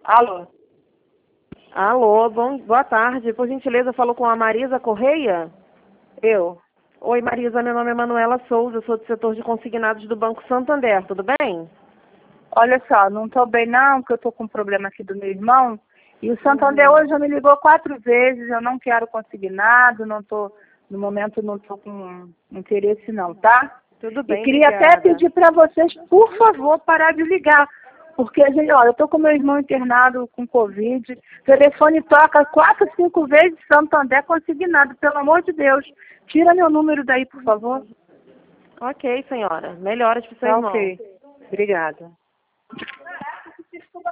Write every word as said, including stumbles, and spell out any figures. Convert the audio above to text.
Alô? Alô, bom, boa tarde. Por gentileza, falou com a Marisa Correia? Eu? Oi, Marisa, meu nome é Manuela Souza, sou do setor de consignados do Banco Santander, tudo bem? Olha só, não tô bem não, porque eu tô com um problema aqui do meu irmão. E o Santander Uhum. hoje já me ligou quatro vezes, eu não quero consignado, não tô, no momento não tô com interesse não, tá? Tudo E bem, queria até obrigada. pedir para vocês, por favor, parar de ligar. Porque, a gente, olha, eu tô com meu irmão internado com Covid, o telefone toca quatro, cinco vezes, Santander consignado, pelo amor de Deus. Tira meu número daí, por favor. Ok, senhora. Melhoras para o seu Tá irmão. ok. Obrigada.